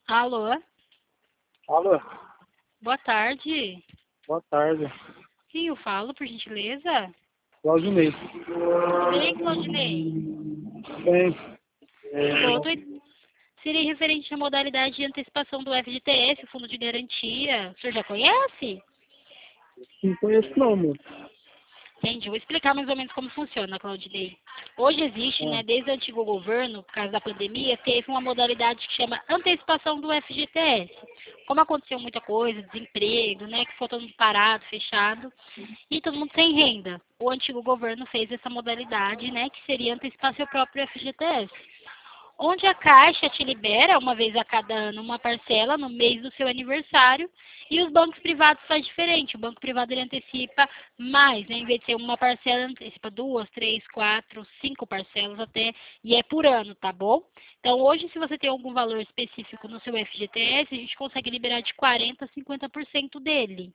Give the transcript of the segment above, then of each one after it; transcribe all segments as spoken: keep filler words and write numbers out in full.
Alô, Alô, boa tarde. boa tarde. Quem eu falo, por gentileza? Claudinei. Tudo bem, Claudinei? Bem, Tudo bom? é, Tô... Seria referente à modalidade de antecipação do F G T S, o Fundo de Garantia. O senhor já conhece? não conheço não, moço. Entendi. Vou explicar mais ou menos como funciona, Claudinei. Hoje existe, Ah, né, desde o antigo governo, por causa da pandemia, teve uma modalidade que chama antecipação do F G T S. Como aconteceu muita coisa, desemprego, né, que ficou todo mundo parado, fechado, e todo mundo sem renda. O antigo governo fez essa modalidade, né, que seria antecipar seu próprio F G T S. Onde a Caixa te libera, uma vez a cada ano, uma parcela no mês do seu aniversário, e os bancos privados faz diferente. O banco privado ele antecipa mais, né? Em vez de ser uma parcela, antecipa duas, três, quatro, cinco parcelas até, e é por ano, tá bom? Então, hoje, se você tem algum valor específico no seu F G T S, a gente consegue liberar de quarenta a cinquenta por cento dele.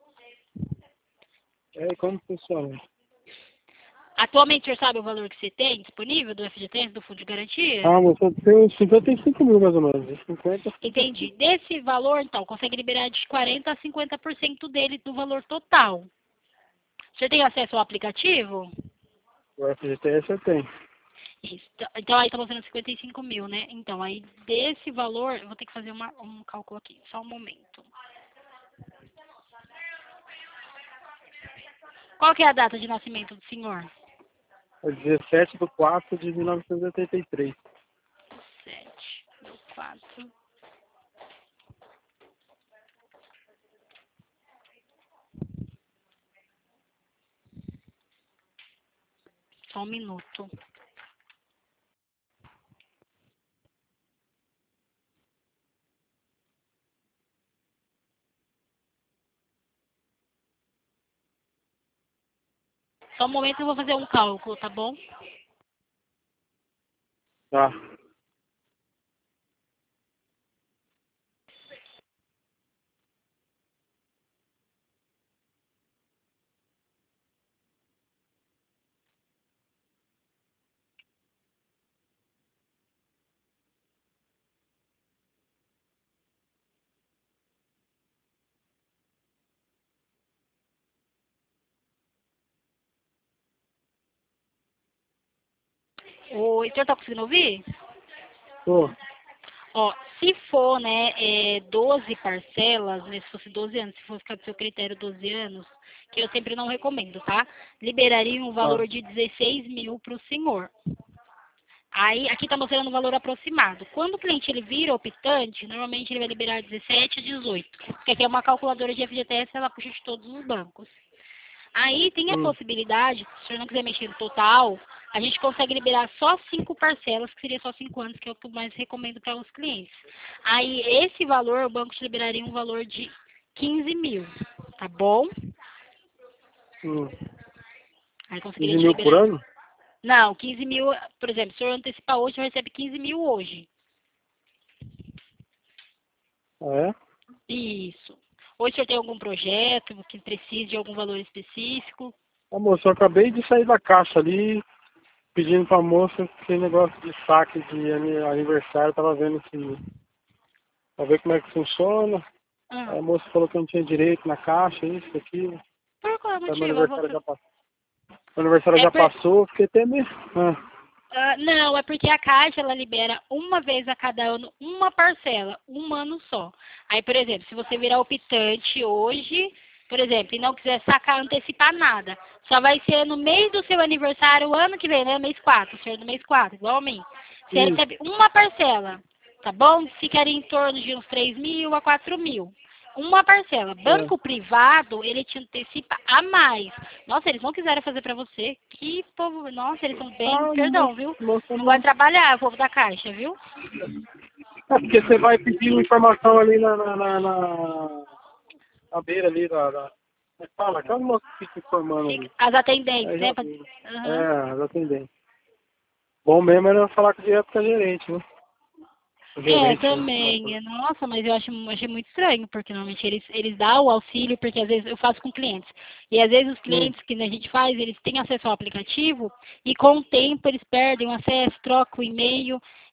é, como funciona? Atualmente, o senhor sabe o valor que você tem disponível do F G T S, do Fundo de Garantia? Ah, moço, eu tenho cinquenta e cinco mil mais ou menos. cinquenta. Entendi. Desse valor, então, consegue liberar de quarenta a cinquenta por cento dele do valor total. Você tem acesso ao aplicativo? O F G T S eu tenho. Isso. Então, aí tá mostrando cinquenta e cinco mil, né? Então, aí desse valor, eu vou ter que fazer uma, um cálculo aqui. Só um momento. Qual que é a data de nascimento do senhor? É dezessete de quatro de mil novecentos e oitenta e três. Sete, quatro. Só um minuto. Só um momento, eu vou fazer um cálculo, tá bom? Tá. O senhor tá conseguindo ouvir? Tô. Ó, se for, né, é, doze parcelas, né, se fosse doze anos, se for ficar do seu critério doze anos, que eu sempre não recomendo, tá? Liberaria um Tá. valor de dezesseis mil para o senhor. Aí, aqui está mostrando um valor aproximado. Quando o cliente ele vira optante, normalmente ele vai liberar dezessete a dezoito, porque aqui é uma calculadora de F G T S, ela puxa de todos os bancos. Aí tem a Hum. possibilidade, se o senhor não quiser mexer no total, a gente consegue liberar só cinco parcelas, que seria só cinco anos, que é o que eu mais recomendo para os clientes. Aí esse valor, o banco te liberaria um valor de quinze mil, tá bom? Hum. Aí conseguiria quinze te mil por liberar. ano? Não, quinze mil, por exemplo, se o senhor antecipar hoje, o senhor recebe quinze mil hoje. Ah, é? Isso. Hoje o senhor tem algum projeto que precise de algum valor específico? Ah, moço, eu acabei de sair da caixa ali, pedindo pra moça esse negócio de saque de ani- aniversário, tava vendo se. Pra ver como é que funciona. Aí Ah, a moça falou que eu não tinha direito na caixa, isso, aquilo. por qual Aí meu motivo? Eu vou... aniversário já passou. Meu aniversário É já por... passou, fiquei até meio. Ah, Ah, não, é porque a Caixa ela libera uma vez a cada ano uma parcela, um ano só. Aí, por exemplo, se você virar optante hoje, por exemplo, e não quiser sacar, antecipar nada, só vai ser no mês do seu aniversário, o ano que vem, né? Mês quatro, senhor do mês quatro, igual a mim. Você isso. recebe uma parcela, tá bom? Ficaria em torno de uns três mil a quatro mil. Uma parcela. É. Banco privado, ele te antecipa a mais. Nossa, eles não quiseram fazer pra você. Que povo. Nossa, eles são bem. Ah, Perdão, moça, viu? moça Não gosta de não. trabalhar, o povo da Caixa, viu? É porque você vai pedir uma informação ali na, na, na, na, na beira ali da. da como é que fala? Aquela moça que fica informando Fica- ali. As atendentes, Aí né? já pra- vi. Aham. É, já atendei. Bom mesmo era falar com direto com a gerente, né? O É, gerente, né? também. É, nossa, mas eu acho, achei muito estranho, porque normalmente eles, eles dão o auxílio, porque às vezes eu faço com clientes. E às vezes os Hum. clientes que a gente faz, eles têm acesso ao aplicativo e com o tempo eles perdem o acesso, trocam o e-mail.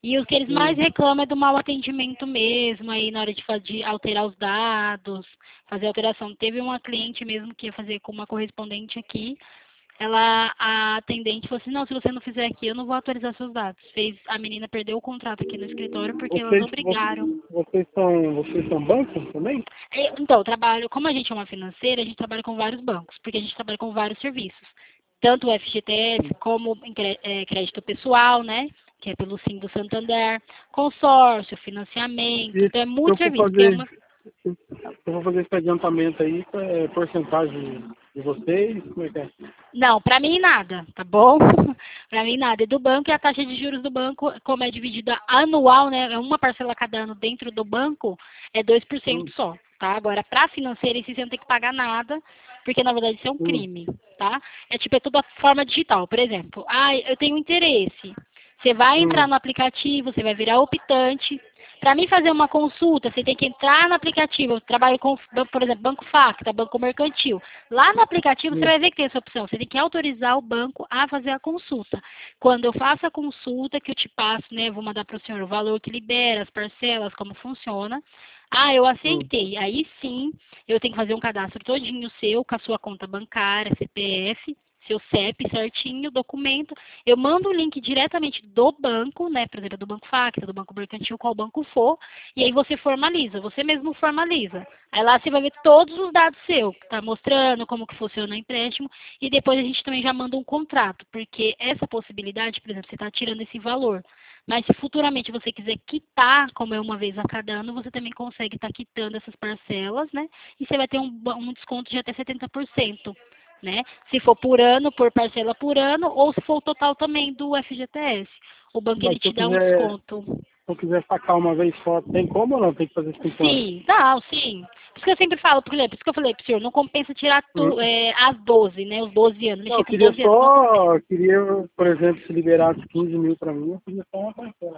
E o que eles mais reclamam é do mau atendimento mesmo, aí na hora de, fa- de alterar os dados, fazer alteração. Teve uma cliente mesmo que ia fazer com uma correspondente aqui, ela, a atendente falou assim, não, se você não fizer aqui, eu não vou atualizar seus dados. Fez a menina perder o contrato aqui no escritório porque elas Vocês, obrigaram. vocês, vocês são, vocês são banco também? É, Então, eu trabalho, como a gente é uma financeira, a gente trabalha com vários bancos, porque a gente trabalha com vários serviços. Tanto o F G T S, como em cre- é, crédito pessoal, né? Que é pelo Sim do Santander, consórcio, financiamento, E então é se muito eu for serviço. Tem fazer, uma... se eu vou fazer esse adiantamento aí, é porcentagem de vocês? Como é que é? Não, para mim nada, tá bom? Para mim nada. E do banco, e a taxa de juros do banco, como é dividida anual, né? É uma parcela cada ano dentro do banco, é dois por cento Hum, só, tá? Agora, para financeira, isso você não tem que pagar nada, porque na verdade isso é um hum, crime, tá? É tipo, é tudo a forma digital. Por exemplo, ah, eu tenho interesse. Você vai entrar hum, no aplicativo, você vai virar optante. Para mim fazer uma consulta, você tem que entrar no aplicativo. Eu trabalho com, por exemplo, Banco Facta, Banco Mercantil. Lá no aplicativo você hum. vai ver que tem essa opção. Você tem que autorizar o banco a fazer a consulta. Quando eu faço a consulta, que eu te passo, né, vou mandar para o senhor o valor que libera, as parcelas, como funciona. Ah, eu Hum. aceitei. Aí sim, eu tenho que fazer um cadastro todinho seu, com a sua conta bancária, C P F, seu C E P certinho, documento. Eu mando o link diretamente do banco, né, por exemplo, do Banco Facta, do Banco Mercantil, qual banco for, e aí você formaliza, você mesmo formaliza. Aí lá você vai ver todos os dados seus, que tá mostrando como que funciona o empréstimo, e depois a gente também já manda um contrato, porque essa possibilidade, por exemplo, você está tirando esse valor. Mas se futuramente você quiser quitar, como é uma vez a cada ano, você também consegue estar quitando essas parcelas, né? E você vai ter um, ba- um desconto de até setenta por cento, né? Se for por ano, por parcela por ano, ou se for o total também do F G T S. O banco Mas ele se eu te dá um quiser, se desconto. eu quiser sacar uma vez só, tem como ou não? Tem que fazer cinco anos? Sim, não, sim. Por isso que eu sempre falo, por exemplo, por isso que eu falei pro senhor, não compensa tirar tu, Hum. é, as doze, né? Os doze anos, Não, mexer eu com queria doze anos, não compensa. só, eu queria, por exemplo, se liberasse quinze mil pra mim, eu queria só uma parcela.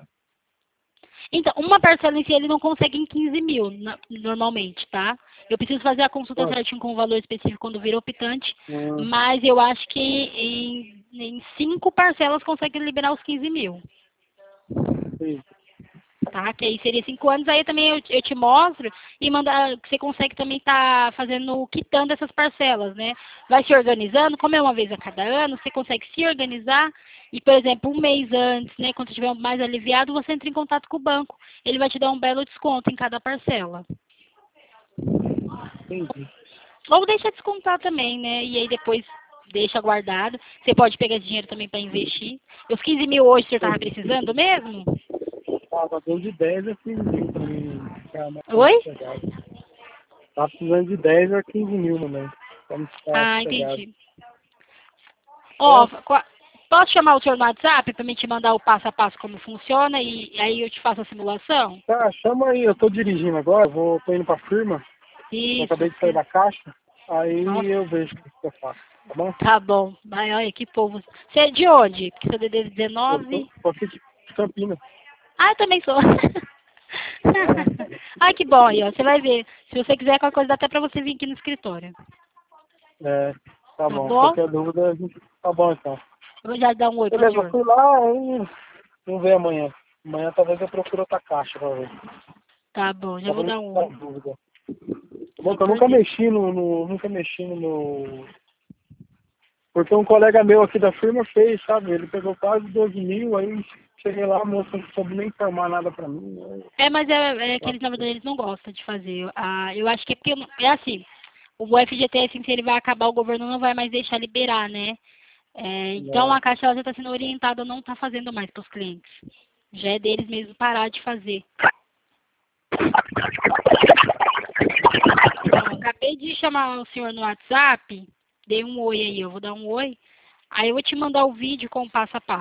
Então, uma parcela em si ele não consegue em quinze mil, na- normalmente, tá? Eu preciso fazer a consulta Ó, certinho com o valor específico quando vira optante, hum, mas eu acho que em, em cinco parcelas consegue liberar os quinze mil, sim. tá? Que aí seria cinco anos, aí também eu, eu te mostro e mandar, que você consegue também estar fazendo, quitando essas parcelas, né? Vai se organizando, como é uma vez a cada ano, você consegue se organizar e, por exemplo, um mês antes, né, quando você estiver mais aliviado, você entra em contato com o banco. Ele vai te dar um belo desconto em cada parcela. Entendi. Ou deixa descontar também, né? E aí depois deixa guardado. Você pode pegar esse dinheiro também para investir. Os quinze mil hoje o senhor estava precisando mesmo? Tava dando de dez a quinze mil pra mim ficar mais Oi? sossegado. Tava precisando de dez a quinze mil também, pra me ficar Ah, sossegado. entendi. Ó, É? qua- posso chamar o senhor no WhatsApp para me te mandar o passo a passo como funciona e aí eu te faço a simulação? Tá, chama aí, eu tô dirigindo agora, vou, tô indo pra firma, eu Isso. acabei de sair da caixa, Nossa, aí eu vejo o que eu faço, tá bom? tá bom. Vai, olha que povo. Você é de onde? Porque seu D D é Eu tô, dezenove. tô aqui de Campinas. Ah, eu também sou. É, Ai, que bom aí, ó. Você vai ver. Se você quiser qualquer coisa, dá até pra você vir aqui no escritório. é, tá Tá bom, bom? qualquer dúvida a gente, tá bom então. Eu vou já dar um oi pro Beleza, eu senhor. fui lá, aí vamos ver amanhã. Amanhã talvez eu procure outra caixa pra ver. Tá bom, já Só pra vou não dar um ficar oi. em dúvida. Bom, Só que eu por nunca Deus. mexi no, no- nunca mexi no. Porque um colega meu aqui da firma fez, sabe? Ele pegou quase doze mil, aí cheguei lá, a moça não soube nem informar nada pra mim. Né? É, mas é, é que eles, na verdade, eles não gostam de fazer. Ah, eu acho que é porque, é assim, o F G T S, se ele vai acabar, o governo não vai mais deixar liberar, né? É, então, Né? a Caixa ela já está sendo orientada a não estar fazendo mais para os clientes. Já é deles mesmo parar de fazer. Ó, acabei de chamar o senhor no WhatsApp, dei um oi aí, eu vou dar um oi. Aí eu vou te mandar o vídeo com o passo a passo.